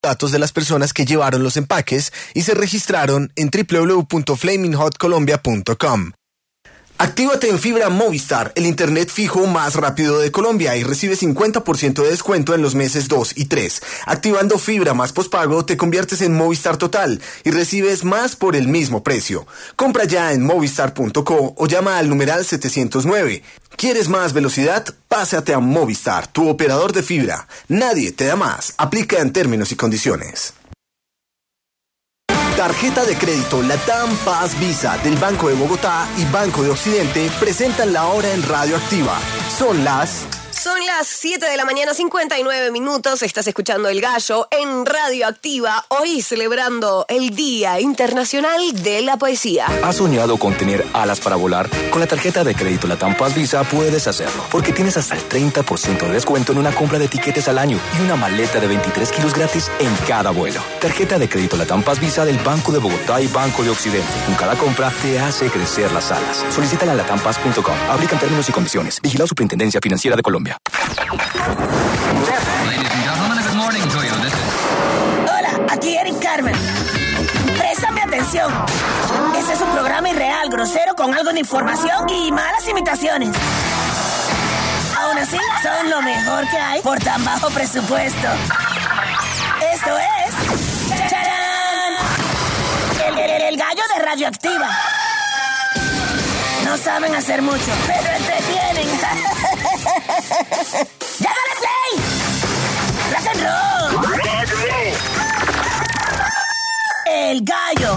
datos de las personas que llevaron los empaques y se registraron en www.flaminghotcolombia.com. Actívate en Fibra Movistar, el internet fijo más rápido de Colombia, y recibe 50% de descuento en los meses 2 y 3. Activando Fibra más pospago te conviertes en Movistar Total y recibes más por el mismo precio. Compra ya en movistar.co o llama al numeral 709. ¿Quieres más velocidad? Pásate a Movistar, tu operador de fibra. Nadie te da más. Aplica en términos y condiciones. Tarjeta de crédito Latam Paz Visa del Banco de Bogotá y Banco de Occidente presentan la hora en Radio Activa. Son las 7 de la mañana, 59 minutos. Estás escuchando El Gallo en Radio Activa. Hoy celebrando el Día Internacional de la Poesía. ¿Has soñado con tener alas para volar? Con la tarjeta de crédito Latam Paz Visa puedes hacerlo, porque tienes hasta el 30% de descuento en una compra de tiquetes al año y una maleta de 23 kilos gratis en cada vuelo. Tarjeta de crédito Latam Paz Visa del Banco de Bogotá y Banco de Occidente. Con cada compra te hace crecer las alas. Solicítala en latampaz.com. Aplican términos y condiciones. Vigilado Superintendencia Financiera de Colombia. Hola, aquí Eric Carmen. Préstame atención. Este es un programa irreal, grosero, con algo de información y malas imitaciones. Aún así, son lo mejor que hay por tan bajo presupuesto. Esto es... ¡Charán! El gallo de Radioactiva. No saben hacer mucho, pero entretienen. ¡Ya dale play! ¡Rock and roll! El gallo.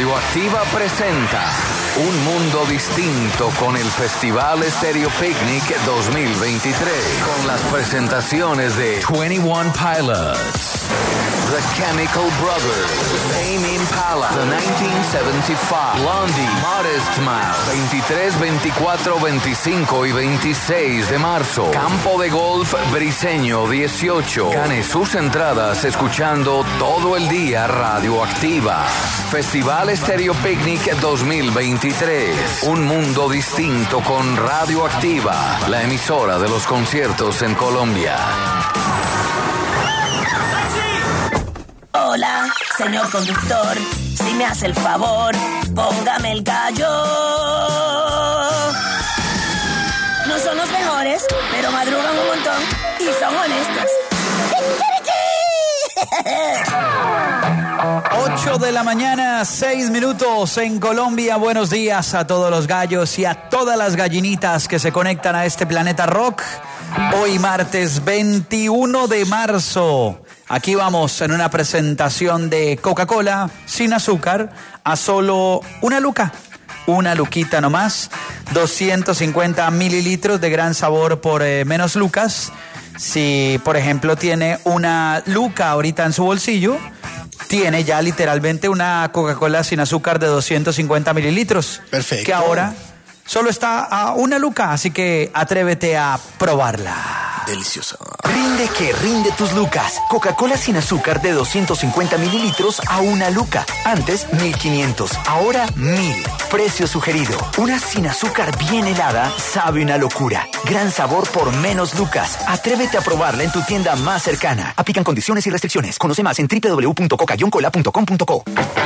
Radioactiva presenta Un Mundo Distinto con el Festival Stereo Picnic 2023. Con las presentaciones de 21 Pilots, The Chemical Brothers, Tame Impala, The 1975, Blondie, Modest Mouse, 23, 24, 25 y 26 de marzo. Campo de Golf Briseño 18. Gane sus entradas escuchando todo el día Radioactiva. Festival Stereo Picnic 2023. Un mundo distinto con Radioactiva, la emisora de los conciertos en Colombia. Hola, señor conductor, si me hace el favor, póngame el gallo. No son los mejores, pero madrugan un montón y son honestos. 8 de la mañana, 6 minutos en Colombia. Buenos días a todos los gallos y a todas las gallinitas que se conectan a este planeta rock. Hoy martes 21 de marzo. Aquí vamos en una presentación de Coca-Cola sin azúcar a solo una luquita nomás, 250 mililitros de gran sabor por menos lucas. Si, por ejemplo, tiene una luca ahorita en su bolsillo, tiene ya literalmente una Coca-Cola sin azúcar de 250 mililitros. Perfecto. Que ahora solo está a una luca, así que atrévete a probarla. Delicioso. Rinde que rinde tus lucas. Coca-Cola sin azúcar de 250 mililitros a una luca. Antes 1.500, ahora 1.000. Precio sugerido. Una sin azúcar bien helada sabe una locura. Gran sabor por menos lucas. Atrévete a probarla en tu tienda más cercana. Aplican condiciones y restricciones. Conoce más en www.coca-cola.com.co.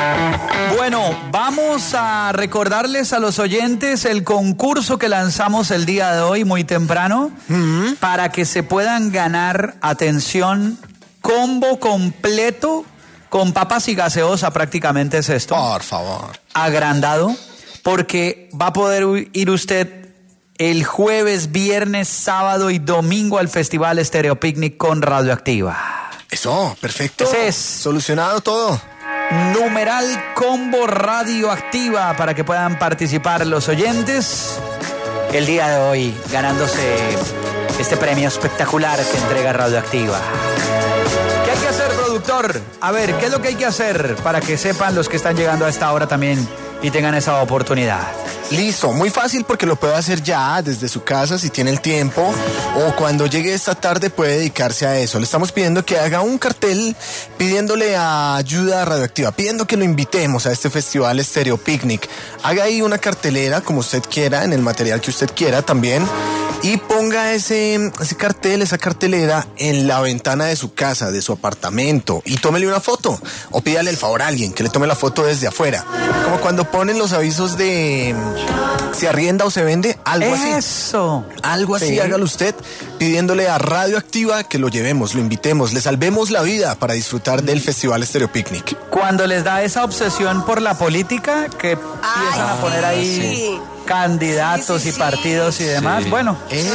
Bueno, vamos a recordarles a los oyentes el concurso que lanzamos el día de hoy muy temprano para que se puedan ganar, atención, combo completo con papas y gaseosa, prácticamente es esto. Por favor. Agrandado, porque va a poder ir usted el jueves, viernes, sábado y domingo al Festival Stereo Picnic con Radioactiva. Eso, perfecto. Ese es. Solucionado todo. Numeral combo Radioactiva para que puedan participar los oyentes el día de hoy ganándose este premio espectacular que entrega Radioactiva. ¿Qué hay que hacer, productor? A ver, ¿qué es lo que hay que hacer para que sepan los que están llegando a esta hora también y tengan esa oportunidad? Listo, muy fácil porque lo puede hacer ya desde su casa si tiene el tiempo o cuando llegue esta tarde puede dedicarse a eso. Le estamos pidiendo que haga un cartel pidiéndole ayuda a Radioactiva, pidiendo que lo invitemos a este festival Stereo Picnic. Haga ahí una cartelera como usted quiera, en el material que usted quiera también y ponga ese cartel, esa cartelera en la ventana de su casa, de su apartamento y tómele una foto o pídale el favor a alguien que le tome la foto desde afuera. Como cuando ponen los avisos de se arrienda o se vende, algo así. Eso. Algo así, Sí. hágalo usted pidiéndole a Radioactiva que lo llevemos, lo invitemos, le salvemos la vida para disfrutar del Festival Stereo Picnic. Cuando les da esa obsesión por la política, que empiezan a poner ahí candidatos Sí, y partidos y demás, bueno.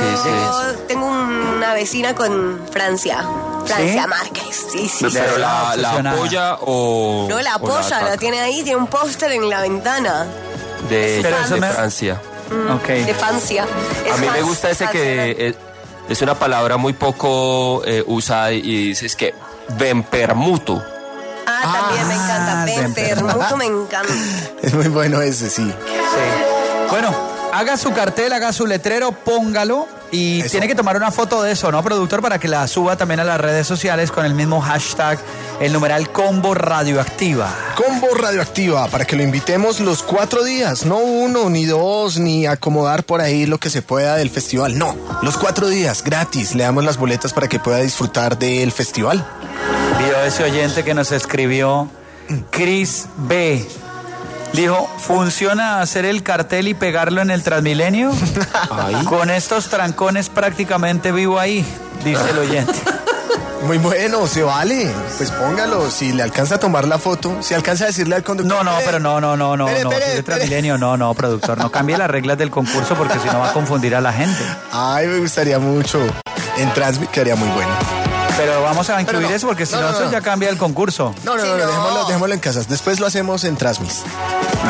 Yo tengo una vecina con Francia Márquez. Sí. Pero la obsesionada. apoya o... No la o apoya, la ataca? tiene ahí, tiene un póster en la ventana. De Pero eso me- Francia. Ok. De Francia. A mí me gusta ese que es una palabra muy poco usada y dices que ven permuto. También me encanta. Permuto me encanta. Es muy bueno ese, sí. Sí. Bueno, haga su cartel, haga su letrero, póngalo y Eso. tiene que tomar una foto de eso, ¿no, productor? Para que la suba también a las redes sociales con el mismo hashtag, el numeral combo Radioactiva. Combo Radioactiva, para que lo invitemos los 4 días, no 1 ni 2, ni acomodar por ahí lo que se pueda del festival, no, los 4 días, gratis, le damos las boletas para que pueda disfrutar del festival. Vio ese oyente que nos escribió, Chris B. Dijo, ¿funciona hacer el cartel y pegarlo en el Transmilenio? Con estos trancones prácticamente vivo ahí, dice el oyente. Muy bueno, se vale, pues póngalo, si le alcanza a tomar la foto, si alcanza a decirle al conductor. No, pero no, Espere, si es Transmilenio, no, productor, no cambie las reglas del concurso porque si no va a confundir a la gente. Ay, me gustaría mucho, en Transmit quedaría muy bueno. Pero vamos a incluir no, eso porque si no, no, eso no. ya cambia el concurso. No, Sí, no. dejémoslo en casas, después lo hacemos en Transmit.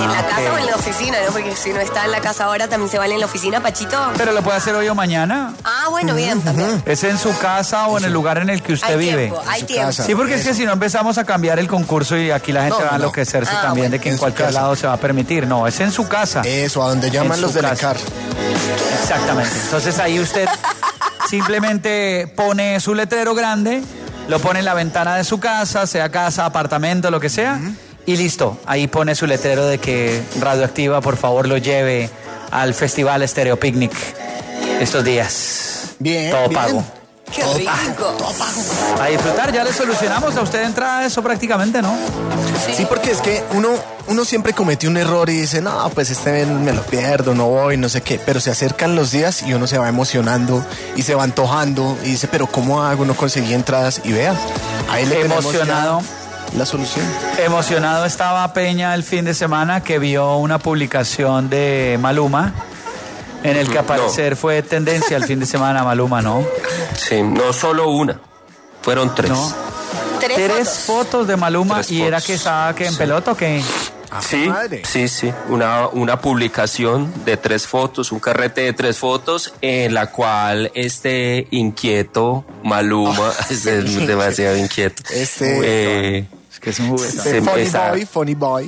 En la casa o en la oficina, ¿no? Porque si no está en la casa ahora, también se vale en la oficina, Pachito. Pero lo puede hacer hoy o mañana. Ah, bueno, bien, también. Es en su casa o en el lugar en el que usted Hay vive. tiempo, hay tiempo. casa. Sí, porque es que si no empezamos a cambiar el concurso y aquí la gente No, va a no. enloquecerse Ah, también bueno. de que en En su cualquier casa. lado se va a permitir. No, es en su casa. Eso, a donde llaman En los su del casa. ECAR. Exactamente. Entonces ahí usted simplemente pone su letrero grande, lo pone en la ventana de su casa, sea casa, apartamento, lo que sea, y listo. Ahí pone su letrero de que Radioactiva, por favor, lo lleve al Festival Estéreo Picnic estos días. Bien, Todo bien. pago. Qué rico. A disfrutar, ya le solucionamos a usted de entrada eso prácticamente, ¿no? Sí, porque es que uno siempre comete un error y dice, no, pues este me lo pierdo, no voy, no sé qué. Pero se acercan los días y uno se va emocionando y se va antojando y dice, pero ¿cómo hago? No conseguí entradas. Y vea, ahí le tenemos Emocionado. ya la solución. Emocionado estaba Peña el fin de semana que vio una publicación de Maluma en el que al parecer fue tendencia el fin de semana Maluma, ¿no? Sí, no solo una, fueron 3. No. Tres Fotos de Maluma. Tres ¿Y era fotos. que estaba que en pelota o qué? Sí, Madre. sí, una publicación de 3 fotos, un carrete de 3 fotos en la cual este inquieto Maluma, es demasiado inquieto. Es que es un juguete. Se Funny boy.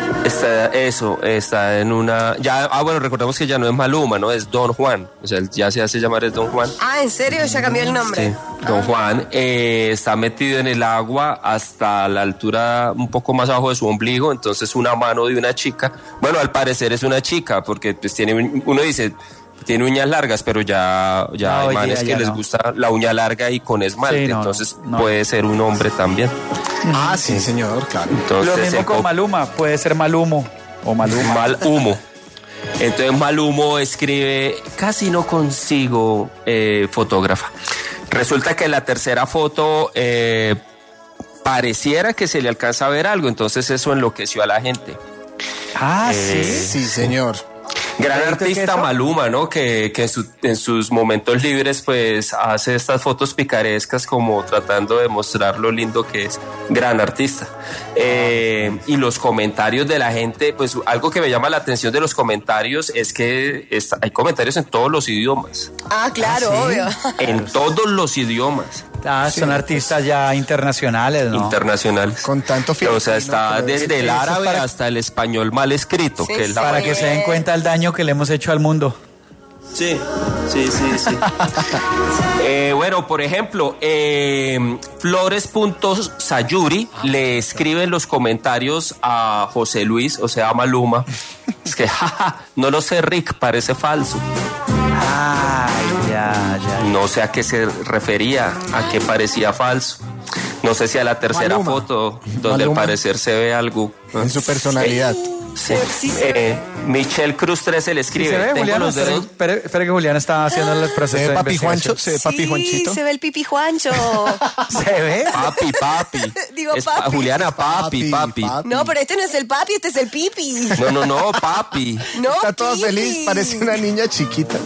Está en una... bueno, recordemos que ya no es Maluma, ¿no? Es Don Juan. O sea, él ya se hace llamar es Don Juan. Ah, ¿en serio? Ya cambió el nombre. Sí, Don Juan está metido en el agua hasta la altura un poco más abajo de su ombligo, entonces una mano de una chica, bueno, al parecer es una chica, porque pues uno dice, tiene uñas largas, pero ya No, hay hoy manes día que ya les no. gusta la uña larga y con esmalte, Sí, no, entonces no. puede ser un hombre también. Ah, sí, señor, claro. Entonces, Lo mismo el con co- Maluma, puede ser Malumo o Maluma. Mal humo. Entonces Malhumo escribe, casi no consigo fotógrafa. Resulta que en la tercera foto pareciera que se le alcanza a ver algo, entonces eso enloqueció a la gente. Ah, sí. Sí, señor. Gran ¿Creíste que artista eso? Maluma, ¿no? Que en sus momentos libres pues hace estas fotos picarescas como tratando de mostrar lo lindo que es. Gran artista. Y los comentarios de la gente, pues algo que me llama la atención de los comentarios es que hay comentarios en todos los idiomas. Ah, claro, obvio. En todos los idiomas Son artistas ya internacionales, ¿no? internacionales. Con tanto O sea, filipino está que lo- desde el Eso es árabe para- hasta el español mal escrito. Sí, que es la Para que se den cuenta el daño que le hemos hecho al mundo. Sí. Bueno, por ejemplo, Flores.sayuri le escribe en los comentarios a José Luis, o sea, a Maluma, es que, jaja, no lo sé, Rick, parece falso. Ay, ya. No sé a qué se refería, a qué parecía falso. No sé si a la tercera Maluma. foto, donde Maluma. al parecer se ve algo. En su personalidad. Sí. Sí se ve. Michelle Cruz 13 le ¿Sí escribe, se ve, tengo Julián? los dedos... Espere que Julián está haciendo el proceso ¿Se de ve papi investigación. Juancho? ¿Se ve papi Sí, Juanchito? se ve el pipi Juancho. ¿Se ve? Papi. Digo, Es papi. Juliana, papi. No, pero este no es el papi, este es el pipi. No, papi. No, Está toda pipi. feliz, parece una niña chiquita.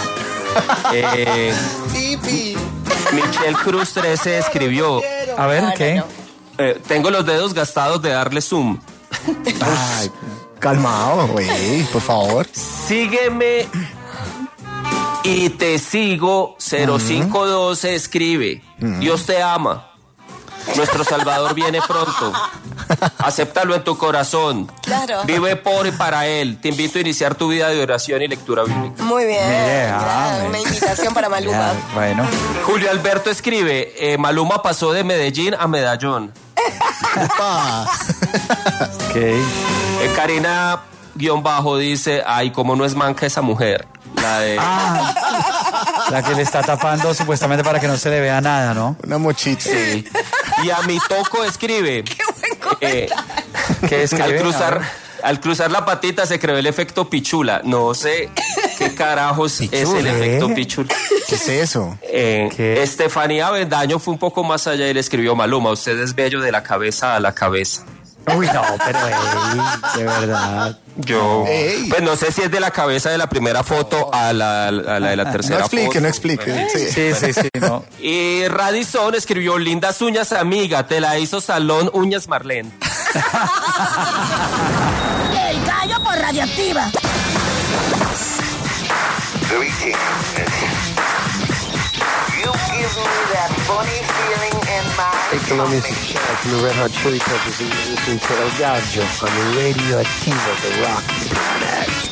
Pipi. Michelle Cruz 13 escribió, A ver, ¿qué? tengo los dedos gastados de darle zoom. Ay, calmado, güey, por favor. Sígueme y te sigo. 0512 escribe, Dios te ama. Nuestro Salvador viene pronto. Acéptalo en tu corazón. Claro. Vive por y para Él. Te invito a iniciar tu vida de oración y lectura bíblica. Muy bien. Mire, Claro, una invitación para Maluma. Ya, bueno. Julio Alberto escribe, Maluma pasó de Medellín a Medallón. Upa. Ok. Karina _ dice, ay, cómo no es manca esa mujer. La de... La que le está tapando supuestamente para que no se le vea nada, ¿no? Una mochita. Sí. Y a mi toco escribe. ¿Qué escribe? Al cruzar la patita se creó el efecto pichula. No sé qué carajos es el Pichula, efecto pichula. ¿Qué es eso? ¿Qué? Estefanía Bendaño fue un poco más allá y le escribió, Maluma, usted es bello de la cabeza a la cabeza. Uy, no, pero de verdad. Yo, Ey. pues no sé si es de la cabeza de la primera foto a la de la tercera No explique, foto. no explique. Sí. Sí, no. Y Radisson escribió, lindas uñas, amiga, te la hizo Salón Uñas Marlene. El gallo gallo por Radioactiva. Greetings. You give me that funny feeling in my Hey Colombia, this is Chad from the Red Hot Chili Peppers, and you're listening to El Gallo on the Radioactiva, the rock planet.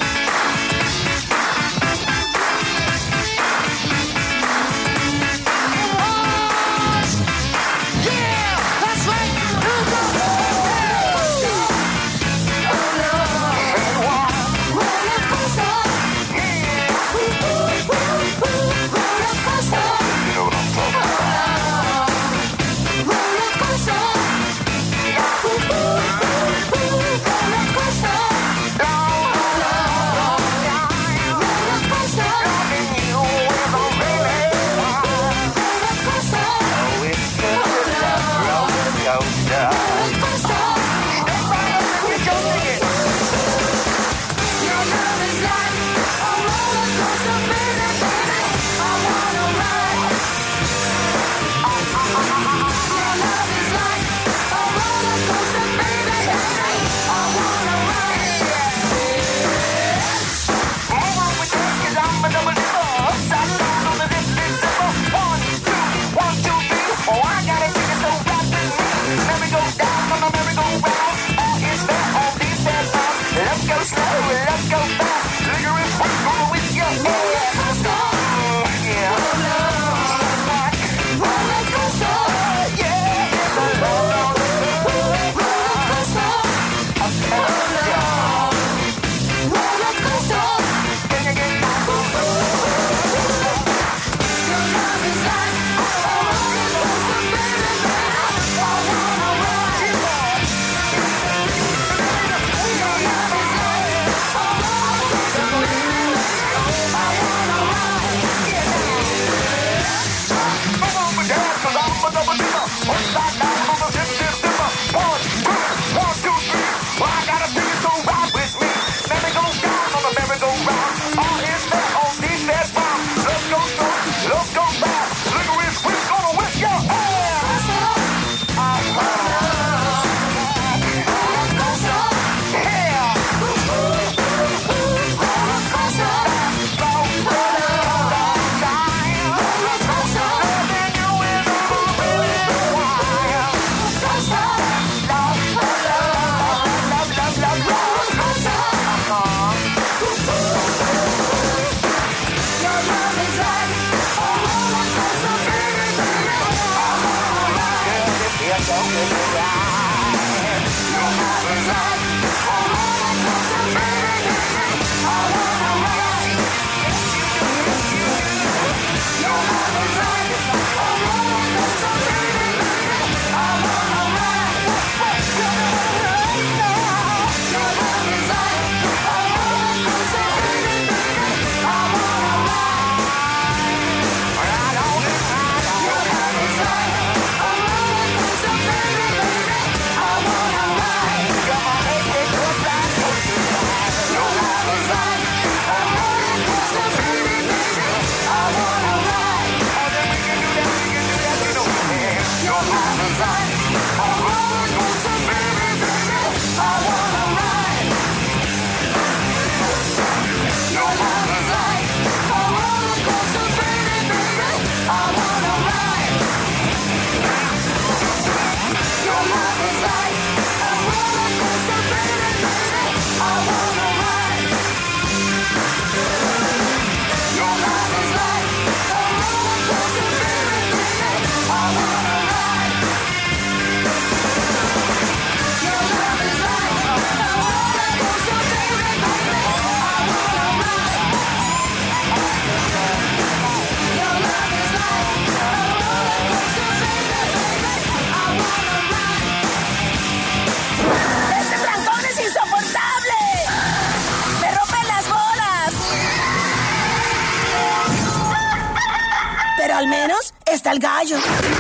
Al menos está el gallo.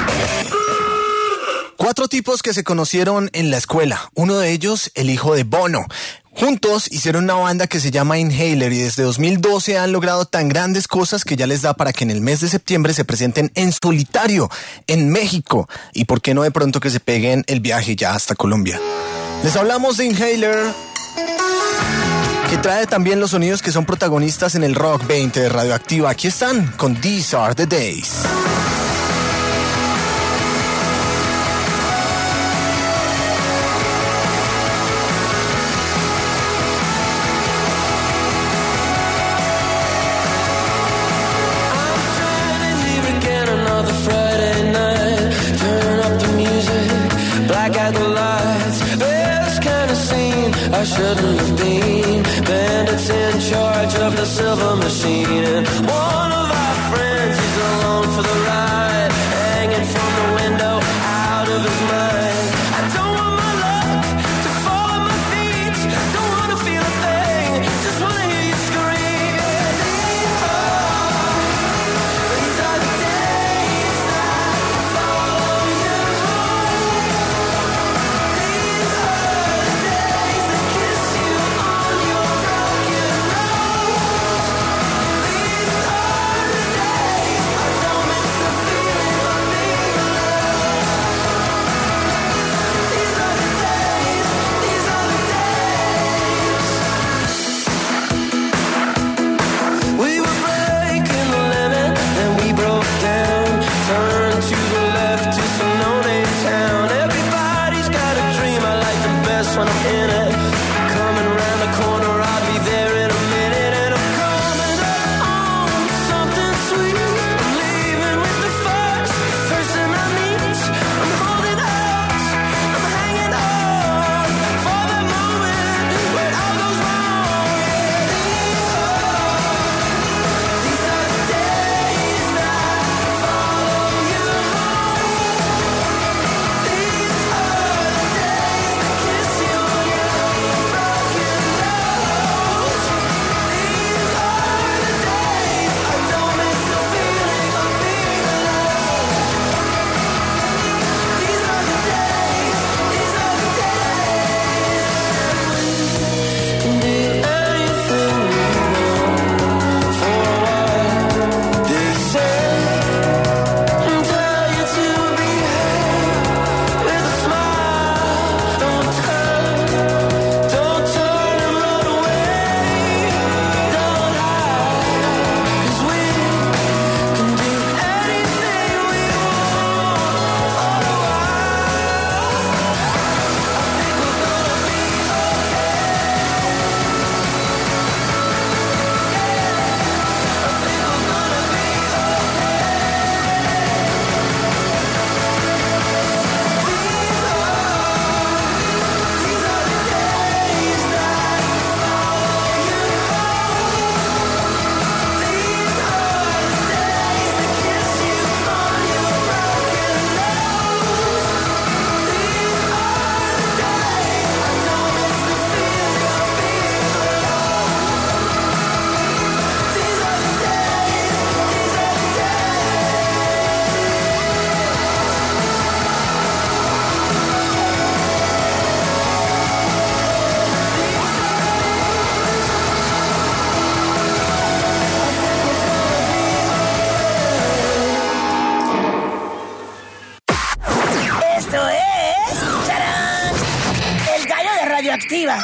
4 tipos que se conocieron en la escuela. Uno de ellos, el hijo de Bono. Juntos hicieron una banda que se llama Inhaler y desde 2012 han logrado tan grandes cosas que ya les da para que en el mes de septiembre se presenten en solitario en México. Y por qué no de pronto que se peguen el viaje ya hasta Colombia. Les hablamos de Inhaler. Que trae también los sonidos que son protagonistas en el Rock 20 de Radioactiva. Aquí están con These Are the Days. I shouldn't have been. Bandits in charge of the silver machine. And one of our friends, he's along for the ride, hanging from the window, out of his mind. I don't want my luck to fall at my feet. Don't want to feel a thing, just want to hear you scream. These are the days that follow you home. These are the days that kiss you on your broken nose. These are the days I don't miss the feeling of being alone. These are the days, these are the days. We were breaking the limit, then we broke down. Turned to the left to some no-name town. Everybody's got a dream, I like the best when I'm in it. Coming around the corner, I'll be there in a minute. And I'm coming up on something sweet. I'm leaving with the first person I meet. I'm holding out, I'm hanging on for the moment when all goes wrong. These are the days that follow you home. These are the days that kiss you on your broken nose. These are the days I don't miss the feeling of being alone. These are the days, these are the days. We can do anything we want for a while. They say and tell you to behave with a smile. Don't turn and run away. Don't hide, 'cause we can do anything we want for a while. I think we're gonna be okay. I think we're gonna be These are the days that follow you home. These are the days that kiss you on your broken nose. These are the days I don't miss the feeling of being alone. These are the days, these are the Esto es... ¡Tarán! El gallo de Radioactiva.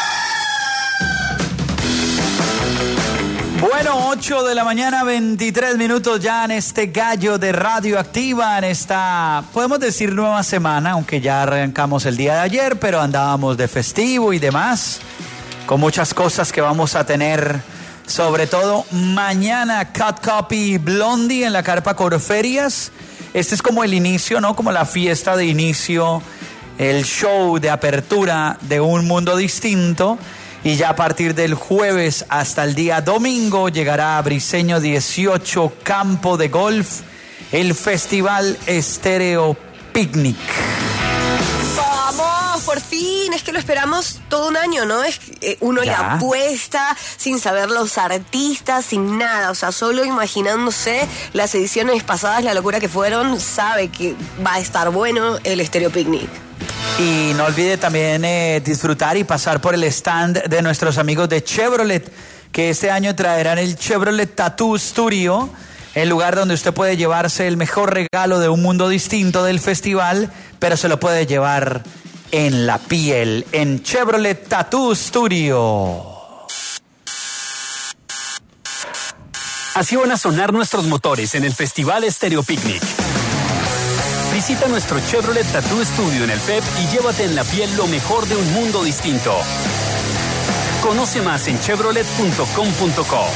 Bueno, 8 de la mañana, 23 minutos ya en este gallo de Radioactiva, en esta, podemos decir, nueva semana, aunque ya arrancamos el día de ayer, pero andábamos de festivo y demás, con muchas cosas que vamos a tener, sobre todo mañana, Cut Copy Blondie en la Carpa Corferias. Este es como el inicio, ¿no? Como la fiesta de inicio, el show de apertura de Un Mundo Distinto. Y ya a partir del jueves hasta el día domingo llegará a Briseño 18 Campo de Golf, el Festival Estéreo Picnic. Vamos, por fin, es que lo esperamos todo un año, ¿no? Es uno Ya. la apuesta sin saber los artistas, sin nada, o sea, solo imaginándose las ediciones pasadas, la locura que fueron, sabe que va a estar bueno el Estéreo Picnic. Y no olvide también disfrutar y pasar por el stand de nuestros amigos de Chevrolet, que este año traerán el Chevrolet Tattoo Studio, el lugar donde usted puede llevarse el mejor regalo de Un Mundo Distinto del festival, pero se lo puede llevar en la piel, en Chevrolet Tattoo Studio. Así van a sonar nuestros motores en el Festival Stereo Picnic. Visita nuestro Chevrolet Tattoo Studio en el FEP y llévate en la piel lo mejor de un mundo distinto. Conoce más en chevrolet.com.co.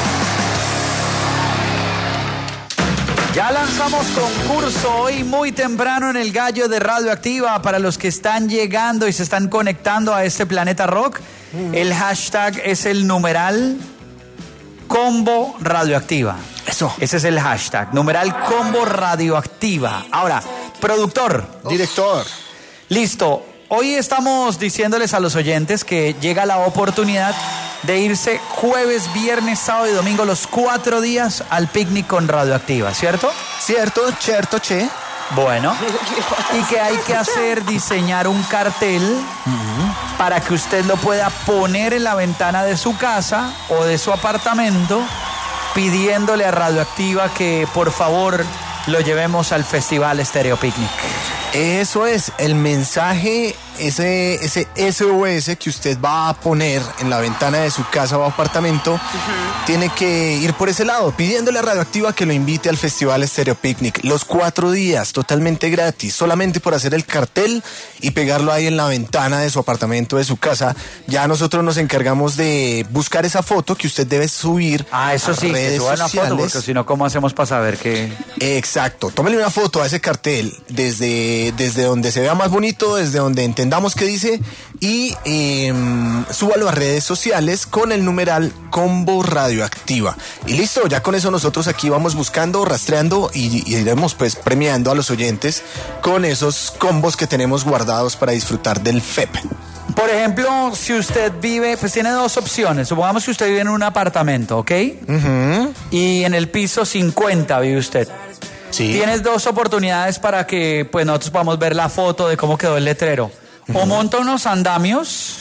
Ya lanzamos concurso hoy muy temprano en el Gallo de Radioactiva para los que están llegando y se están conectando a este Planeta Rock. El hashtag es el numeral Combo Radioactiva. Eso. Ese es el hashtag, numeral Combo Radioactiva. Ahora, productor. Director. Listo. Hoy estamos diciéndoles a los oyentes que llega la oportunidad de irse jueves, viernes, sábado y domingo, los 4 días al picnic con Radioactiva, ¿cierto? Cierto, che. Bueno, y que hay que hacer, diseñar un cartel para que usted lo pueda poner en la ventana de su casa o de su apartamento, pidiéndole a Radioactiva que por favor lo llevemos al Festival Stereo Picnic. Eso es, el mensaje, ese SOS que usted va a poner en la ventana de su casa o apartamento, tiene que ir por ese lado, pidiéndole a Radioactiva que lo invite al Festival Stereo Picnic. Los 4 días, totalmente gratis, solamente por hacer el cartel y pegarlo ahí en la ventana de su apartamento, de su casa. Ya nosotros nos encargamos de buscar esa foto que usted debe subir eso sí, a redes que suba una sociales. foto, porque si no, ¿cómo hacemos para saber que...? Exacto, tómele una foto a ese cartel desde donde se vea más bonito, desde donde entendamos qué dice y súbalo a redes sociales con el numeral Combo Radioactiva. Y listo, ya con eso nosotros aquí vamos buscando, rastreando y iremos pues premiando a los oyentes con esos combos que tenemos guardados para disfrutar del FEP. Por ejemplo, si usted vive, pues tiene 2 opciones. Supongamos que usted vive en un apartamento, ¿ok? Y en el piso 50 vive usted. Sí. Tienes 2 oportunidades para que pues nosotros podamos ver la foto de cómo quedó el letrero. O monta unos andamios.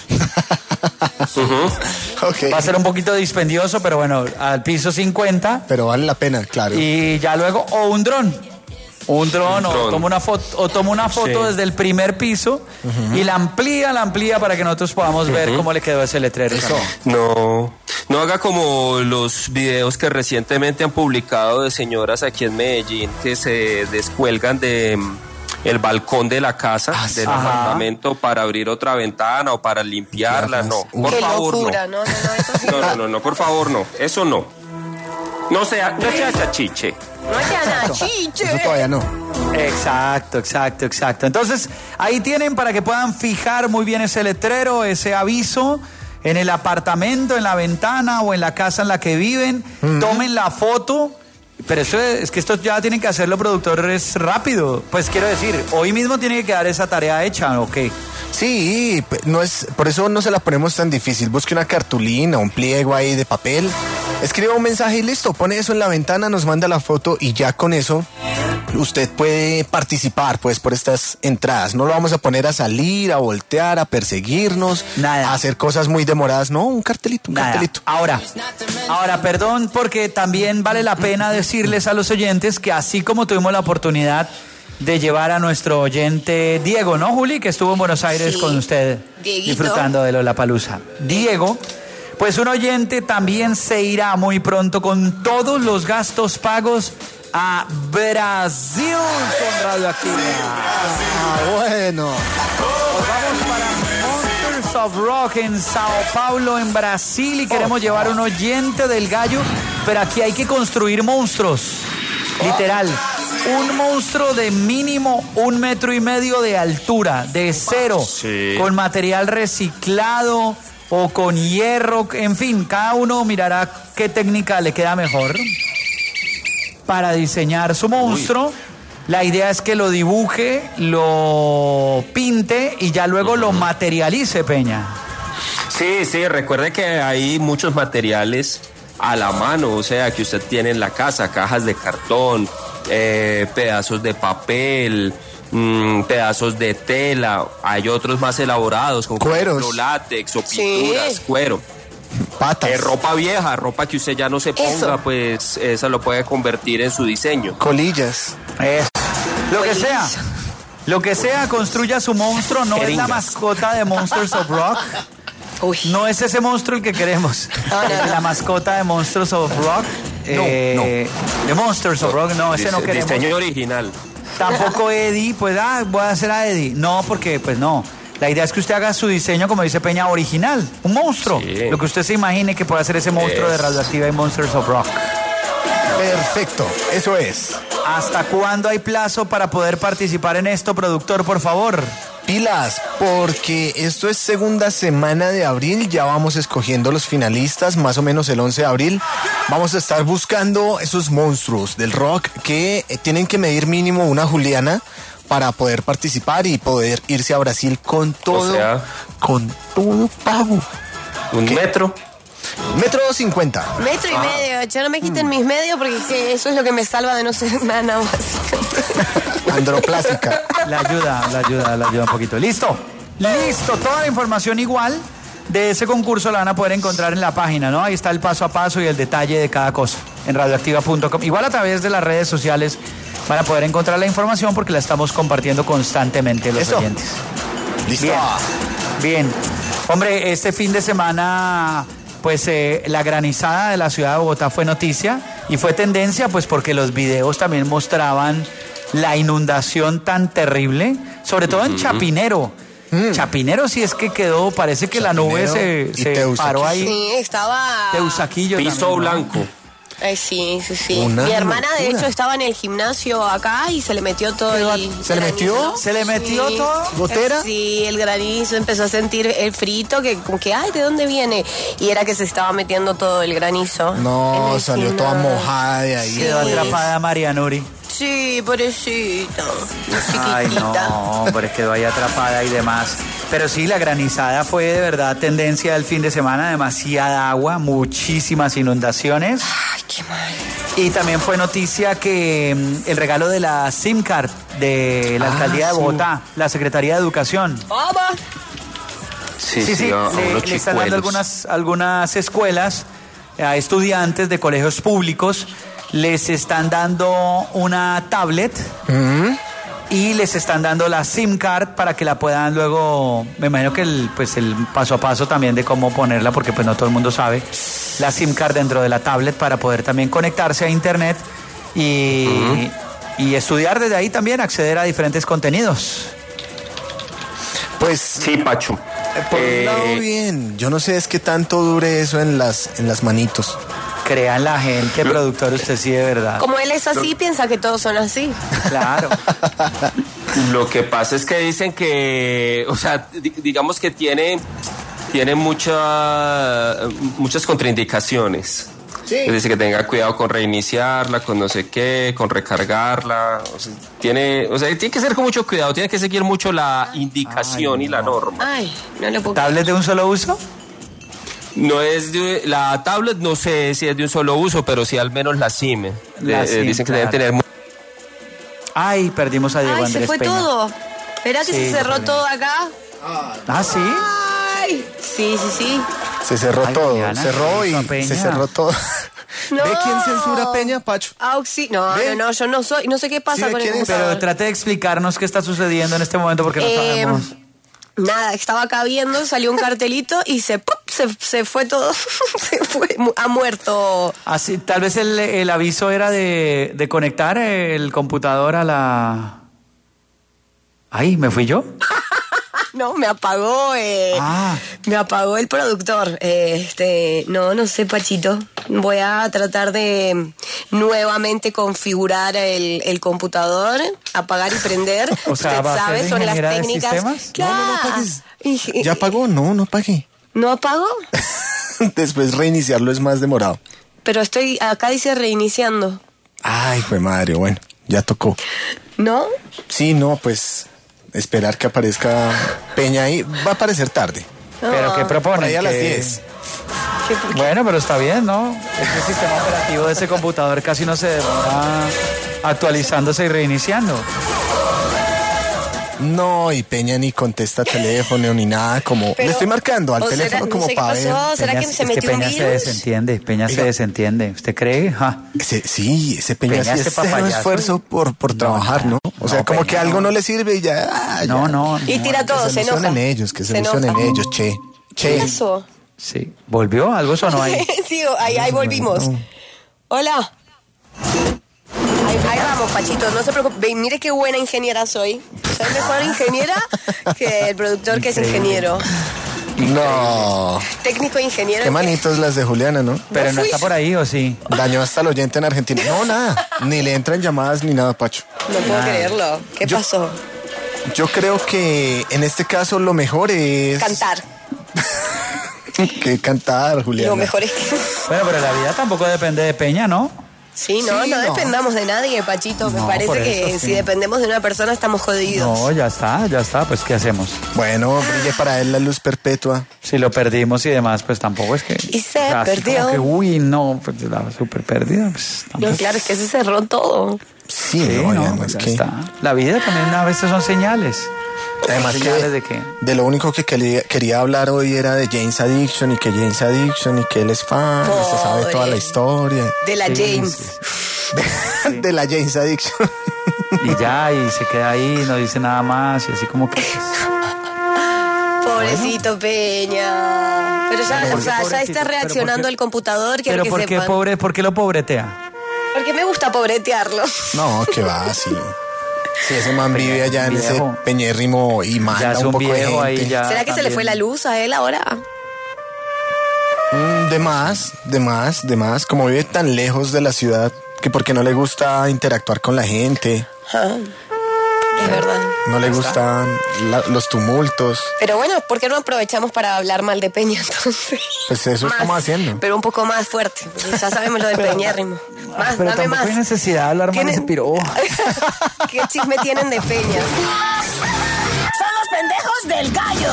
Okay. Va a ser un poquito dispendioso, pero bueno, al piso 50. Pero vale la pena, claro. Y ya luego, o un dron. Un dron, o toma una foto Sí. desde el primer piso y la amplía para que nosotros podamos ver cómo le quedó ese letrero. Eso. No haga como los videos que recientemente han publicado de señoras aquí en Medellín que se descuelgan de el balcón de la casa, del apartamento para abrir otra ventana o para limpiarla. No, por Qué favor, locura, no. no, eso sí. No, por favor, no. Eso no. No sea chachiche. No hay nada, chiche. Eso todavía no. Exacto. Entonces, ahí tienen para que puedan fijar muy bien ese letrero, ese aviso en el apartamento, en la ventana o en la casa en la que viven. Tomen la foto. Pero eso es que esto ya tienen que hacerlo, productores, rápido. Pues quiero decir, hoy mismo tiene que quedar esa tarea hecha, ¿ok? Sí, no es, por eso no se la ponemos tan difícil. Busque una cartulina, un pliego ahí de papel, escriba un mensaje y listo, pone eso en la ventana, nos manda la foto y ya con eso usted puede participar pues por estas entradas. No lo vamos a poner a salir, a voltear, a perseguirnos, Nada. a hacer cosas muy demoradas. No, un cartelito, un Nada. cartelito. Ahora, perdón, porque también vale la pena decirles a los oyentes que así como tuvimos la oportunidad de llevar a nuestro oyente Diego, ¿no, Juli? Que estuvo en Buenos Aires Sí. con usted, Dieguito. disfrutando de Lollapalooza. Diego, pues un oyente también se irá muy pronto con todos los gastos pagos a Brasil con Radioactiva. Bueno. Nos vamos para Monsters of Rock en Sao Paulo, en Brasil, y queremos llevar un oyente del Gallo, pero aquí hay que construir monstruos, literal. Un monstruo de mínimo 1,5 metros de altura, de cero, con material reciclado o con hierro, en fin, cada uno mirará qué técnica le queda mejor para diseñar su monstruo. La idea es que lo dibuje, lo pinte y ya luego lo materialice, Peña. Sí, recuerde que hay muchos materiales a la mano, o sea, que usted tiene en la casa, cajas de cartón, pedazos de papel, pedazos de tela, hay otros más elaborados, como Cueros. por ejemplo, látex o pinturas, Sí. cuero. Patas. Ropa vieja, ropa que usted ya no se ponga, Eso. pues esa lo puede convertir en su diseño. Colillas. Lo que sea, construya su monstruo. No es la Jeringas. mascota de Monsters of Rock. Uy. No es ese monstruo el que queremos. No. Es la mascota de Monsters of Rock. De Monsters of Rock, no, ese no queremos. Diseño original. Tampoco Eddie, pues voy a hacer a Eddie. No, porque pues no. La idea es que usted haga su diseño, como dice Peña, original. Un monstruo. Sí. Lo que usted se imagine que puede hacer ese monstruo de Radioactiva y Monsters of Rock. Perfecto, eso es. ¿Hasta cuándo hay plazo para poder participar en esto, productor, por favor? Pilas, porque esto es segunda semana de abril, ya vamos escogiendo los finalistas, más o menos el 11 de abril. Vamos a estar buscando esos monstruos del rock que tienen que medir mínimo una juliana para poder participar y poder irse a Brasil con todo, O sea, con todo pago. un metro. Metro 50. Metro y medio. Ya no me quiten mis medios porque es que eso es lo que me salva de no ser nana, básicamente. Androplástica. La ayuda un poquito. ¿Listo? Listo. Toda la información igual de ese concurso la van a poder encontrar en la página, ¿no? Ahí está el paso a paso y el detalle de cada cosa en radioactiva.com. Igual a través de las redes sociales van a poder encontrar la información porque la estamos compartiendo constantemente los oyentes. Listo. Bien. Hombre, este fin de semana, pues la granizada de la ciudad de Bogotá fue noticia y fue tendencia, pues porque los videos también mostraban la inundación tan terrible, sobre todo en Chapinero. Chapinero sí es que quedó, parece que Chapinero la nube se Teusaquillo. paró ahí. Sí, estaba... Teusaquillo Piso también, ¿no? blanco. Sí. Una Mi hermana, de locura. hecho, estaba en el gimnasio acá y se le metió todo el... ¿Se le metió? granizo. ¿Se le metió Sí. todo? ¿Gotera? Sí, el granizo, empezó a sentir el frito, que como que, ay, ¿de dónde viene? Y era que se estaba metiendo todo el granizo. en No, el salió toda gimnasio. mojada de ahí. Quedó atrapada María Nuri. Sí, pobrecita. Ay, Chiquitita. no, hombre, quedó ahí atrapada y demás. Pero sí, la granizada fue de verdad tendencia del fin de semana, demasiada agua, muchísimas inundaciones. Ay, qué mal. Y también fue noticia que el regalo de la SIM card de la alcaldía de Bogotá, la Secretaría de Educación. ¡Vamos! Sí, Sí, a unos le están dando chicuelos. algunas escuelas a estudiantes de colegios públicos, les están dando una tablet y les están dando la SIM card para que la puedan luego, me imagino que el paso a paso también de cómo ponerla, porque pues no todo el mundo sabe, la SIM card dentro de la tablet para poder también conectarse a internet y estudiar desde ahí también, acceder a diferentes contenidos. Pues Sí, Pacho. por un lado bien. Yo no sé es qué tanto dure eso en las manitos. Crean la gente, productor, usted sí de verdad. Como él es así, piensa que todos son así. Claro. Lo que pasa es que dicen que, o sea, digamos que tiene muchas contraindicaciones. Sí. Dice que tenga cuidado con reiniciarla, con no sé qué, con recargarla. O sea, tiene que ser con mucho cuidado, tiene que seguir mucho la indicación y la norma. Ay, no le puedo... ¿Tablet de un solo uso? No es la tablet, no sé si es de un solo uso, pero sí al menos la SIM. Dicen que deben tener. Ay, perdimos a Diego Ay, Andrés se fue Peña. todo. ¿Verá que Sí, se cerró lo todo acá? Ah, sí. Ay, sí. Se cerró Ay, todo. Diana, Cerró y a Peña. se cerró todo. No. ¿Ve quién censura a Peña, Pacho? No, ¿Ve? yo no soy, no sé qué pasa ¿Sí ve con el quién es? computador. Pero trate de explicarnos qué está sucediendo en este momento porque no sabemos. Nada, estaba acá viendo, salió un cartelito y se fue todo. Se fue, ha muerto. Así, tal vez el aviso era de conectar el computador a la... Ay, ¿me fui yo? No, me apagó. Me apagó el productor. No sé, Pachito. Voy a tratar de nuevamente configurar el computador, apagar y prender. O sea, Usted ¿va a ser sabe, de son las ingeniera de técnicas. sistemas? No apagues. ¿Ya apagó? No apague. ¿No apagó? Después reiniciarlo es más demorado. Pero acá dice reiniciando. Ay, fue madre, bueno, ya tocó. ¿No? Sí, no, pues esperar que aparezca Peña ahí. Va a aparecer tarde. ¿Pero qué proponen? Por ahí a las Que- 10. Bueno, pero está bien, ¿no? Este sistema operativo de ese computador casi no se demora actualizándose y reiniciando. No, y Peña ni contesta teléfono ni nada, como... Pero- le estoy marcando al o teléfono será- no como sé qué para ver. pasó. ¿Será que se es que metió un Peña se virus? desentiende, Peña se Oiga. desentiende. ¿Usted cree? Ja. Sí, ese Peña, Peña, sí este es cero papayazo. esfuerzo por trabajar, ¿no? O sea, no, como Peña, que algo no. no le sirve y ya... No. Y tira todo, que se enoja. solucionen ellos, que Se solucionen enoja. ellos, che. ¿Qué pasó? Sí. ¿Volvió? ¿Algo sonó ahí? Sí, ahí volvimos. Hola. Ahí vamos, Pachito, no se preocupe. Ve, mire qué buena ingeniera soy. Soy mejor ingeniera que el productor que es ingeniero. No. Técnico ingeniero. Qué manitos las de Juliana, ¿no? Pero no está por ahí, ¿o sí? Dañó hasta el oyente en Argentina. No, nada. Ni le entran llamadas ni nada, Pacho. No puedo creerlo. ¿Qué pasó? Yo creo que en este caso lo mejor es... Cantar. Que cantar, Juliana. Lo mejor es que... Bueno, pero la vida tampoco depende de Peña, ¿no? Sí, no dependamos de nadie, Pachito. Me parece que si dependemos de una persona estamos jodidos. No, ya está, pues ¿qué hacemos? Bueno, brille para él la luz perpetua. Si lo perdimos y demás, pues tampoco es que... Y se así perdió. como que, uy, no, pues la súper pérdida. Pues, No, claro, es que se cerró todo. Sí, no, Diana, pues es ya que... está. La vida también a veces son señales. Además ¿Señales de qué? de lo único que quería hablar hoy era de James Addiction y que él es fan, y se sabe toda la historia. De la James. De la James Addiction. Y ya, y se queda ahí, no dice nada más, y así como que... Pobrecito Peña. Pero ya, Pero o sea, ya está reaccionando el computador, quiero Pero que ¿por qué, sepan. ¿por qué lo pobretea? Porque me gusta pobretearlo. No, que va, sí. Si ese man vive allá en ese viejo. peñérrimo y Ya manda es un un poco de viejo gente. ahí ya. ¿Será que se le fue la luz a él ahora? De más. Como vive tan lejos de la ciudad, que porque no le gusta interactuar con la gente, Es verdad. no le gustan los tumultos. Pero bueno, ¿por qué no aprovechamos para hablar mal de Peña entonces? Pues eso estamos haciendo. Pero un poco más fuerte, porque ya sabemos lo del peñérrimo. Más, Pero dame tampoco más. hay necesidad de hablar mal de ese piro. ¿Qué chisme tienen de Peña? Son los pendejos del gallo.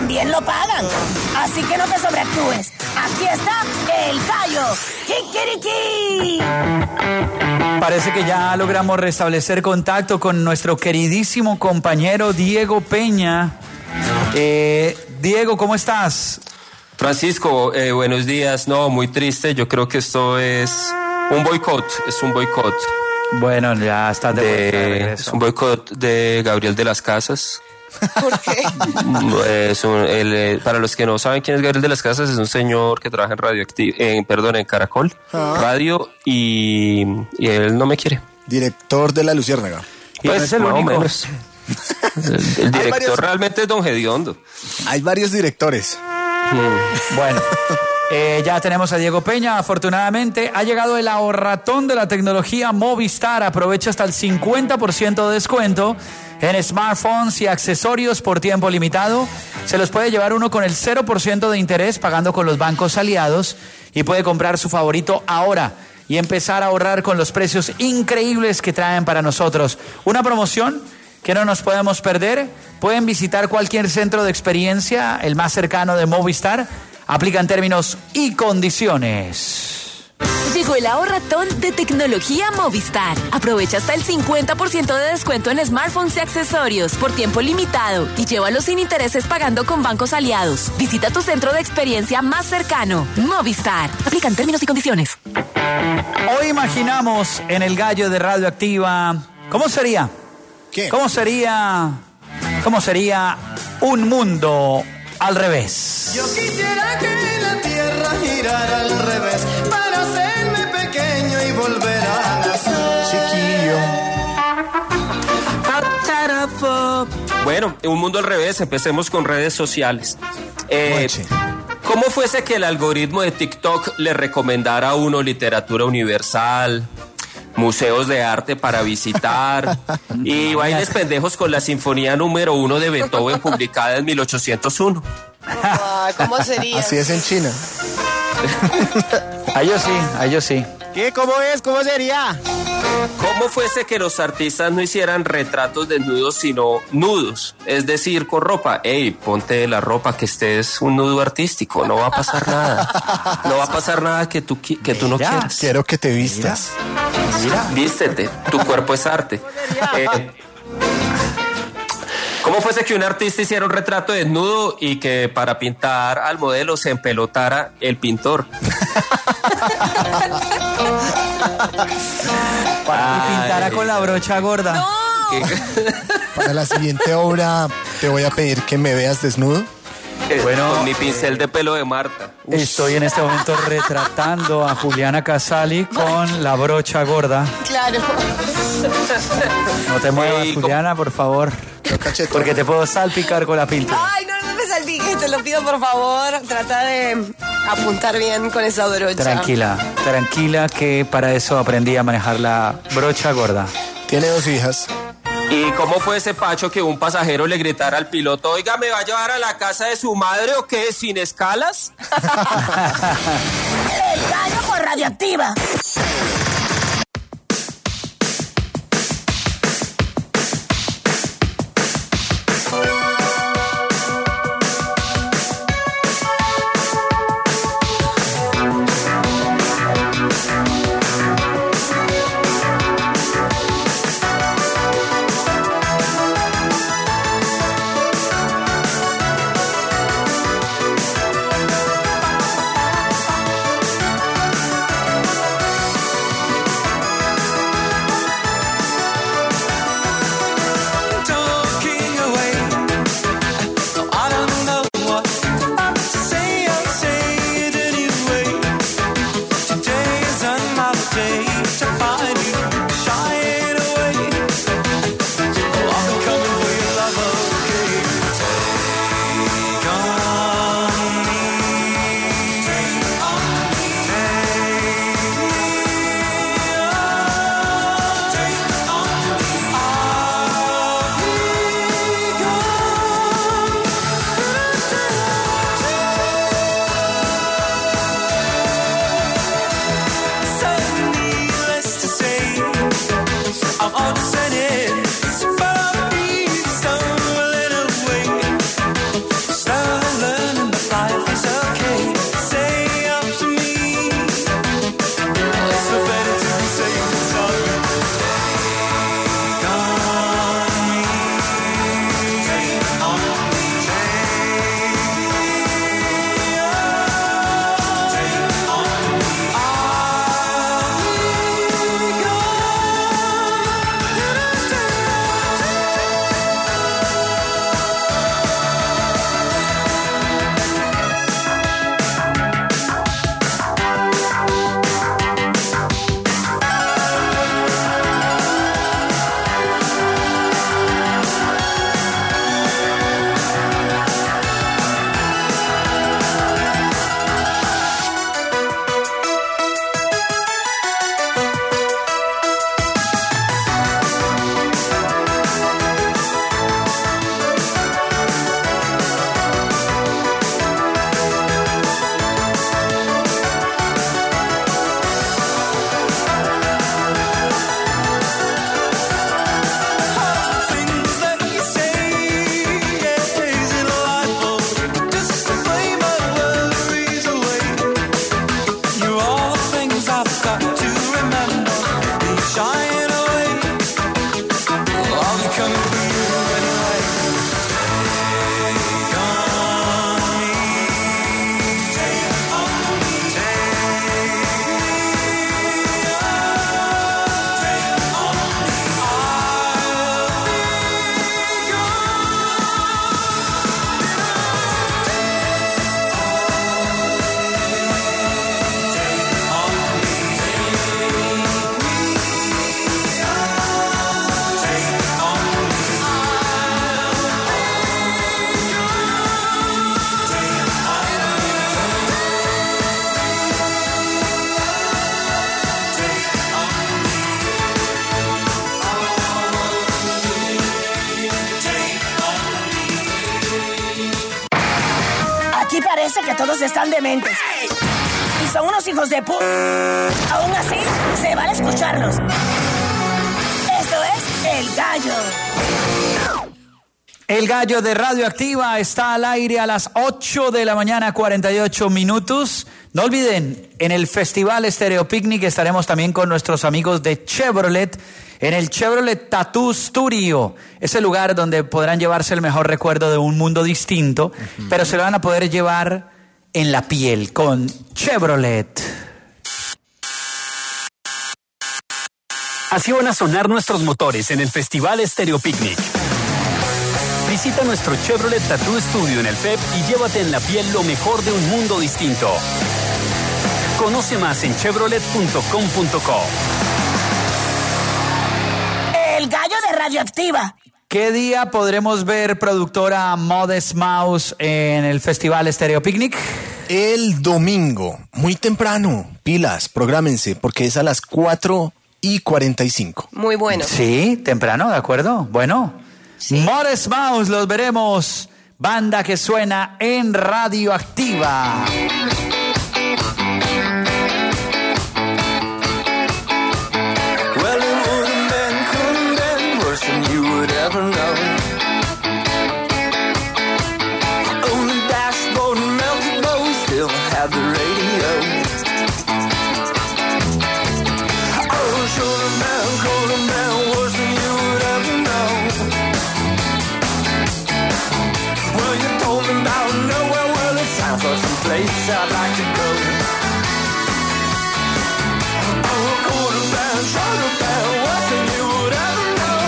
también lo pagan. Así que no te sobreactúes. Aquí está el gallo. ¡Kikiriki! Parece que ya logramos restablecer contacto con nuestro queridísimo compañero Diego Peña. Diego, ¿cómo estás? Francisco, buenos días. No, muy triste. Yo creo que esto es un boicot. Es un boicot. Bueno, ya estás de vuelta. Es un boicot de Gabriel de las Casas. ¿Por qué? Para los que no saben quién es Gabriel de las Casas, es un señor que trabaja en Caracol Radio y él no me quiere. Director de La Luciérnaga. Y pues, no es el único. Menos. El director realmente es Don Gediondo. Hay varios directores. Bueno, ya tenemos a Diego Peña. Afortunadamente ha llegado el ahorratón de la tecnología Movistar. Aprovecha hasta el 50% de descuento en smartphones y accesorios por tiempo limitado. Se los puede llevar uno con el 0% de interés pagando con los bancos aliados y puede comprar su favorito ahora y empezar a ahorrar con los precios increíbles que traen para nosotros. Una promoción que no nos podemos perder. Pueden visitar cualquier centro de experiencia, el más cercano de Movistar. Aplican términos y condiciones. Llegó el ahorratón de tecnología Movistar. Aprovecha hasta el 50% de descuento en smartphones y accesorios por tiempo limitado y llévalo sin intereses pagando con bancos aliados. Visita tu centro de experiencia más cercano. Movistar. Aplican términos y condiciones. Hoy imaginamos en el gallo de Radioactiva, ¿cómo sería? ¿Qué? ¿Cómo sería un mundo al revés? Yo quisiera que la tierra girara al revés para hacerme pequeño y volver a nacer. Chiquillo. Bueno, un mundo al revés. Empecemos con redes sociales. ¿Cómo fuese que el algoritmo de TikTok le recomendara a uno literatura universal, museos de arte para visitar y bailes pendejos con la Sinfonía número 1 de Beethoven publicada en 1801? ¿Cómo sería? Así es en China. A ellos sí. ¿Qué? ¿Cómo es? ¿Cómo sería? ¿Cómo fuese que los artistas no hicieran retratos desnudos sino nudos? Es decir, con ropa. Ey, ponte la ropa, que estés un nudo artístico. No va a pasar nada. No va a pasar nada que tú no quieras. Quiero que te vistas. Mira. Vístete. Tu cuerpo es arte. ¿Cómo fuese que un artista hiciera un retrato desnudo y que para pintar al modelo se empelotara el pintor? Y pintara con la brocha gorda. ¡No! Para la siguiente obra te voy a pedir que me veas desnudo. Bueno, con mi pincel de pelo de Marta. Estoy en este momento retratando a Juliana Casali con la brocha gorda. Claro. No te muevas, Juliana, por favor. Porque te puedo salpicar con la pintura. Ay, no me salpiques, te lo pido por favor. Trata de apuntar bien con esa brocha. Tranquila, que para eso aprendí a manejar la brocha gorda. Tiene 2 hijas. ¿Y cómo fue ese pacho que un pasajero le gritara al piloto: oiga, ¿me va a llevar a la casa de su madre o qué? ¿Sin escalas? El gallo por Radioactiva. Aquí parece que todos están dementes. Y son unos hijos de Aún así, se vale escucharlos. Esto es El Gallo. El Gallo de Radioactiva está al aire a las 8 de la mañana, 48 minutos. No olviden, en el Festival Stereo Picnic estaremos también con nuestros amigos de Chevrolet en el Chevrolet Tattoo Studio. Ese lugar donde podrán llevarse el mejor recuerdo de un mundo distinto, pero se lo van a poder llevar en la piel con Chevrolet. Así van a sonar nuestros motores en el Festival Stereo Picnic. Visita nuestro Chevrolet Tattoo Studio en el FEP y llévate en la piel lo mejor de un mundo distinto. Conoce más en chevrolet.com.co. El Gallo de Radioactiva. ¿Qué día podremos ver, productora Modest Mouse, en el Festival Stereo Picnic? El domingo, muy temprano. Pilas, prográmense, porque es a las 4:45. Muy bueno. Sí, temprano, ¿de acuerdo? Bueno, sí. Modest Mouse, los veremos. Banda que suena en Radioactiva. Well, it wouldn't been, couldn't been worse than you would ever know. On the dashboard melted, but we still had the radio. Oh, should have been, could have been worse than you would ever know. Well, you told me about nowhere, well, it sounds like some place I'd like to go. Oh, could have been, should have been worse than you would ever know.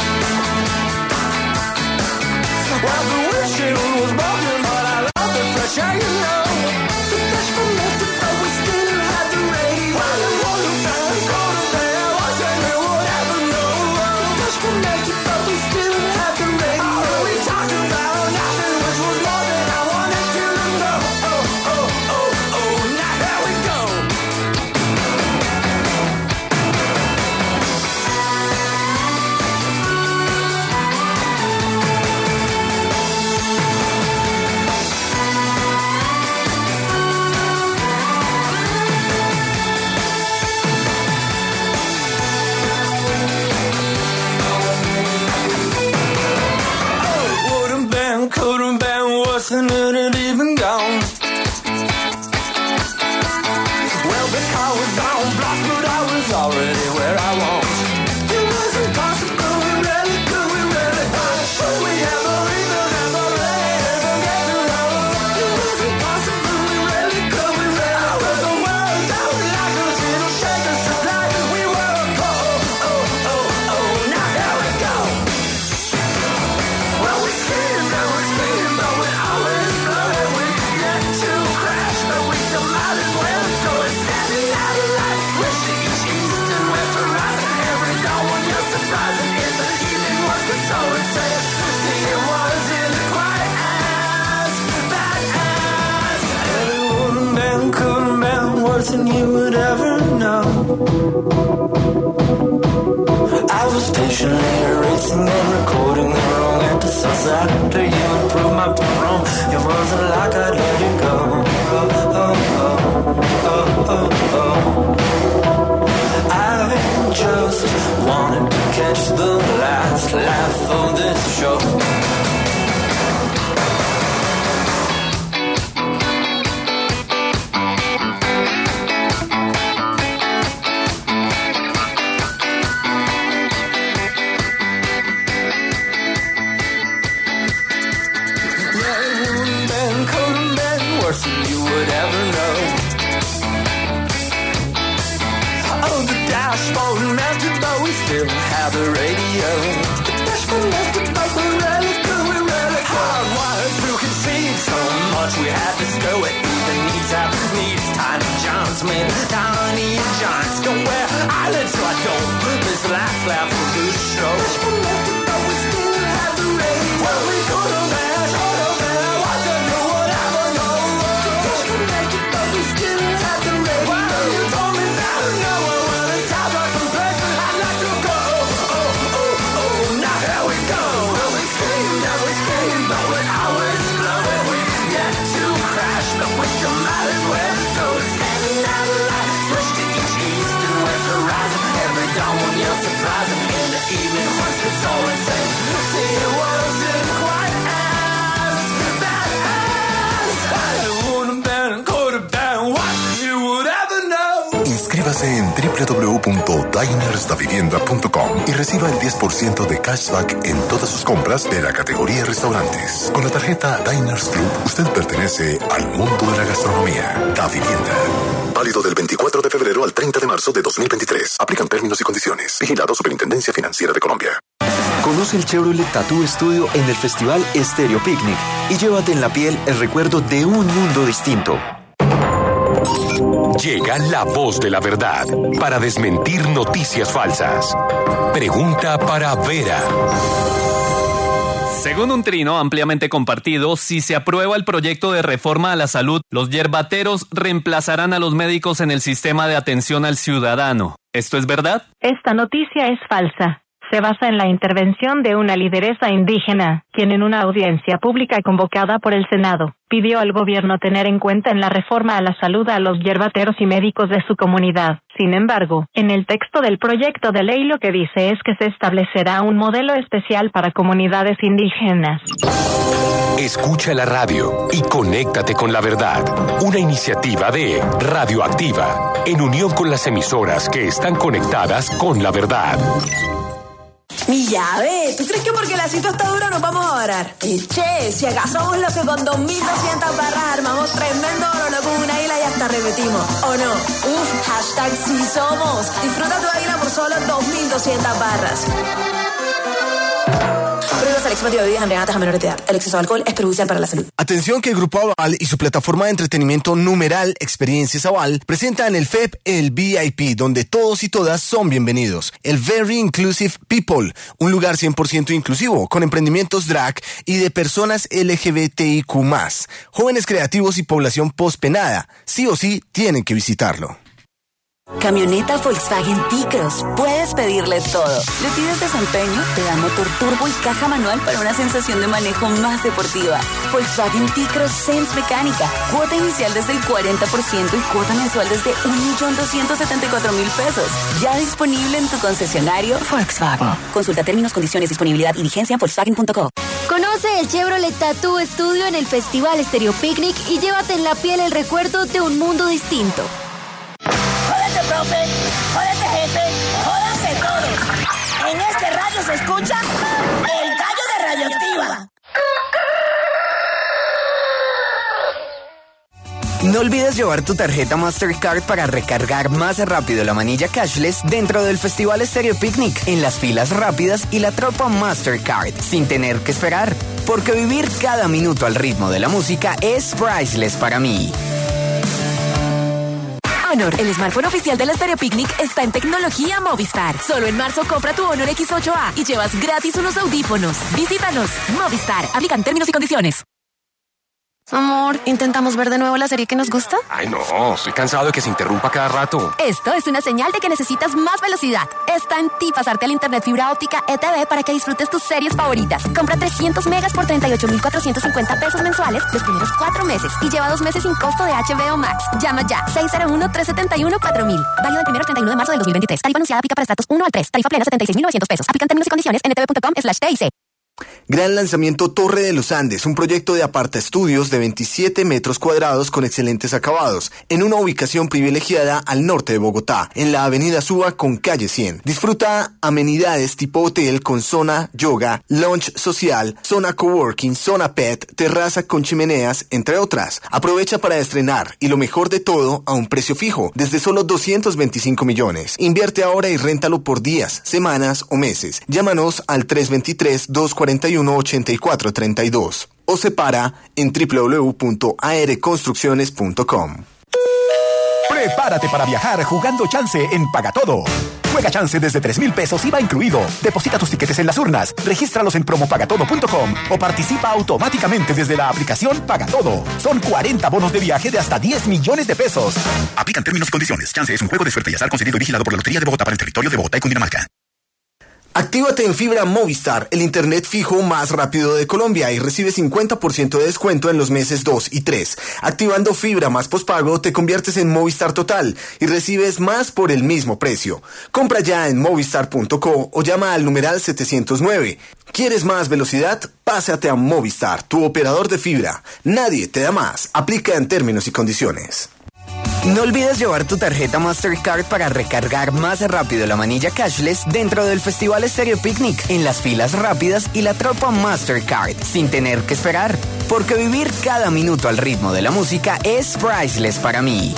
Well, the windshield was broken, but I love the fresh air, you know. The fish from Memphis, but we still had the radio. Well, it would have been, could have been worse than you would ever know. The fish from Memphis, but we still had the radio. Oh, we talked about nothing, which was more than I wanted you to know. Oh, oh, oh, oh, now here we go. Would have been, could have been worse than it had even gone. Well, but I was on block, but I was already where I want. It was impossible, we really could, we really could. Should we ever even get to know? It was impossible, we really could, we really could. With the world that we like us, it'll shake us just like we were. Oh, oh, oh, oh, now here we go. Well, we screamed and we screamed, but we always blew it. We could get to crash, but we still might as well go. And standing out of light, wishing each east and west horizon. Every dawn when you're surprising, if the evening was good, so it said. See, it wasn't quite as bad as. And it wouldn't been, couldn't been worse than you would ever know. I was patiently erasing and recording the wrong episodes after you improved my wrong. It wasn't like I'd let it go. Oh, oh, oh, oh, oh, oh. I just wanted to catch the last laugh of this show. Couldn't been worse than you would ever know. Oh, the dashboard melted, but we still have the radio. The dashboard melted, but we really could, we really could. Hardwired through conceive so much we had to stow it. Even needs Tiny Johns, man. Tiny Johns don't wear eyelids, so I don't miss the last laugh of the show. Dashboard melted, but we still have the radio. Well, we could have been, should have been, wasn't you would ever know. The dashboard melted, but we still have the radio. Well, you told me that nowhere, well, it sounds like some place I'd like to go. Oh, oh, oh, now here we go. Well, we screamed and we screamed, but we always blow it. We get to cry. Inscríbase en www.dinersdavivienda.com y reciba el 10% de cashback en todas sus compras de la categoría restaurantes. Con la tarjeta Diners Club, usted pertenece al mundo de la gastronomía. Da Vivienda. Válido del 24 de febrero al 30 de marzo de 2023. Aplican términos y condiciones. Vigilado Superintendencia Financiera de Colombia. Conoce el Chevrolet Tattoo Studio en el Festival Stereo Picnic y llévate en la piel el recuerdo de un mundo distinto. Llega la voz de la verdad para desmentir noticias falsas. Pregunta para Vera. Según un trino ampliamente compartido, si se aprueba el proyecto de reforma a la salud, los yerbateros reemplazarán a los médicos en el sistema de atención al ciudadano. ¿Esto es verdad? Esta noticia es falsa. Se basa en la intervención de una lideresa indígena, quien en una audiencia pública convocada por el Senado, pidió al gobierno tener en cuenta en la reforma a la salud a los yerbateros y médicos de su comunidad. Sin embargo, en el texto del proyecto de ley lo que dice es que se establecerá un modelo especial para comunidades indígenas. Escucha la radio y conéctate con la verdad. Una iniciativa de Radioactiva, en unión con las emisoras que están conectadas con la verdad. Mi llave, ¿tú crees que porque la cita está dura nos vamos a varar? Che, si acaso somos los que con 2.200 barras armamos tremendo oro con una isla y hasta repetimos, ¿o no? Hashtag sí somos. Disfruta tu águila por solo 2.200 barras. Prohíbas el expendio de bebidas embriagantes a menores de edad. El exceso de alcohol es perjudicial para la salud. Atención que el Grupo Aval y su plataforma de entretenimiento numeral Experiencias Aval presentan el FEP El VIP, donde todos y todas son bienvenidos. El Very Inclusive People, un lugar 100% inclusivo, con emprendimientos drag y de personas LGBTIQ+. Jóvenes creativos y población pospenada. Sí o sí tienen que visitarlo. Camioneta Volkswagen T-Cross. Puedes pedirle todo. Le pides desempeño, te dan motor turbo y caja manual para una sensación de manejo más deportiva. Volkswagen T-Cross Sense Mecánica. Cuota inicial desde el 40% y cuota mensual desde 1.274.000 pesos. Ya disponible en tu concesionario Volkswagen. Consulta términos, condiciones, disponibilidad y vigencia en Volkswagen.co. Conoce el Chevrolet Tattoo Studio en el Festival Stereo Picnic y llévate en la piel el recuerdo de un mundo distinto. Jódete, profe, jódete, jefe, jódanse todos. En este radio se escucha el gallo de Radioactiva. No olvides llevar tu tarjeta Mastercard para recargar más rápido la manilla cashless dentro del Festival Stereo Picnic, en las filas rápidas y la tropa Mastercard, sin tener que esperar. Porque vivir cada minuto al ritmo de la música es priceless para mí. Honor, el smartphone oficial del Stereo Picnic, está en tecnología Movistar. Solo en marzo compra tu Honor X8A y llevas gratis unos audífonos. Visítanos. Movistar. Aplican términos y condiciones. Amor, ¿intentamos ver de nuevo la serie que nos gusta? Ay, no, estoy cansado de que se interrumpa cada rato. Esto es una señal de que necesitas más velocidad. Está en ti pasarte al internet fibra óptica ETV para que disfrutes tus series favoritas. Compra 300 megas por 38.450 pesos mensuales los primeros 4 meses y lleva 2 meses sin costo de HBO Max. Llama ya, 601-371-4000. Válido del 1 al 31 de marzo del 2023. Tarifa anunciada aplica para estratos 1 al 3. Tarifa plena 76.900 pesos. Aplican términos y condiciones en ntv.com/TIC. Gran lanzamiento Torre de los Andes, un proyecto de aparta estudios de 27 metros cuadrados con excelentes acabados, en una ubicación privilegiada al norte de Bogotá, en la avenida Suba con calle 100. Disfruta amenidades tipo hotel con zona yoga, lunch social, zona coworking, zona pet, terraza con chimeneas, entre otras. Aprovecha para estrenar y lo mejor de todo a un precio fijo, desde solo 225 millones. Invierte ahora y réntalo por días, semanas o meses. Llámanos al 323-241-8432 o separa en www.arconstrucciones.com. Prepárate para viajar jugando Chance en Pagatodo. Juega Chance desde 3,000 pesos IVA incluido. Deposita tus tiquetes en las urnas, regístralos en promopagatodo.com o participa automáticamente desde la aplicación Pagatodo. Son 40 bonos de viaje de hasta 10 millones de pesos. Aplican términos y condiciones. Chance es un juego de suerte y azar concedido y vigilado por la Lotería de Bogotá para el territorio de Bogotá y Cundinamarca. Actívate en fibra Movistar, el internet fijo más rápido de Colombia, y recibe 50% de descuento en los meses 2 y 3. Activando fibra más pospago te conviertes en Movistar Total y recibes más por el mismo precio. Compra ya en movistar.co o llama al numeral 709. ¿Quieres más velocidad? Pásate a Movistar, tu operador de fibra. Nadie te da más. Aplica en términos y condiciones. No olvides llevar tu tarjeta Mastercard para recargar más rápido la manilla cashless dentro del Festival Stereo Picnic, en las filas rápidas y la tropa Mastercard, sin tener que esperar. Porque vivir cada minuto al ritmo de la música es priceless para mí.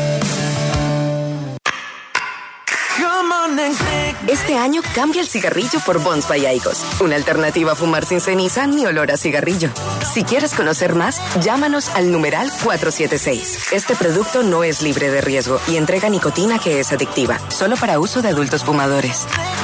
Este año cambia el cigarrillo por Bonds by Aigos, una alternativa a fumar sin ceniza ni olor a cigarrillo. Si quieres conocer más, llámanos al numeral 476. Este producto no es libre de riesgo y entrega nicotina que es adictiva, solo para uso de adultos fumadores.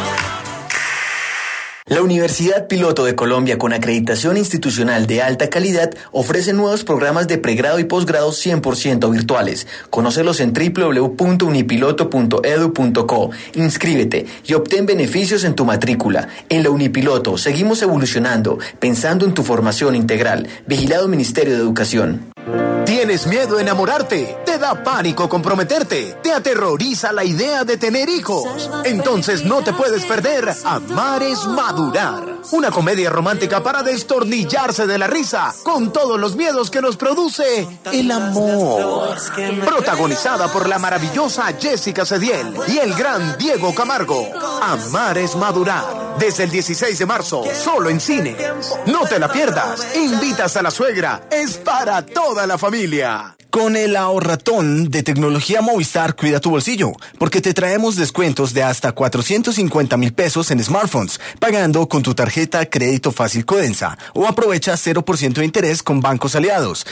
La Universidad Piloto de Colombia, con acreditación institucional de alta calidad, ofrece nuevos programas de pregrado y posgrado 100% virtuales. Conócelos en www.unipiloto.edu.co. Inscríbete y obtén beneficios en tu matrícula. En la Unipiloto seguimos evolucionando, pensando en tu formación integral. Vigilado Ministerio de Educación. ¿Tienes miedo a enamorarte? ¿Te da pánico comprometerte? ¿Te aterroriza la idea de tener hijos? Entonces no te puedes perder Amar es Madurar. Una comedia romántica para destornillarse de la risa con todos los miedos que nos produce el amor. Protagonizada por la maravillosa Jessica Cediel y el gran Diego Camargo. Amar es Madurar. Desde el 16 de marzo, solo en cine. No te la pierdas. Invitas a la suegra. Es para toda la familia. Con el ahorratón de tecnología Movistar, cuida tu bolsillo, porque te traemos descuentos de hasta 450,000 pesos en smartphones, pagando con tu tarjeta Crédito Fácil Codensa, o aprovecha 0% de interés con bancos aliados.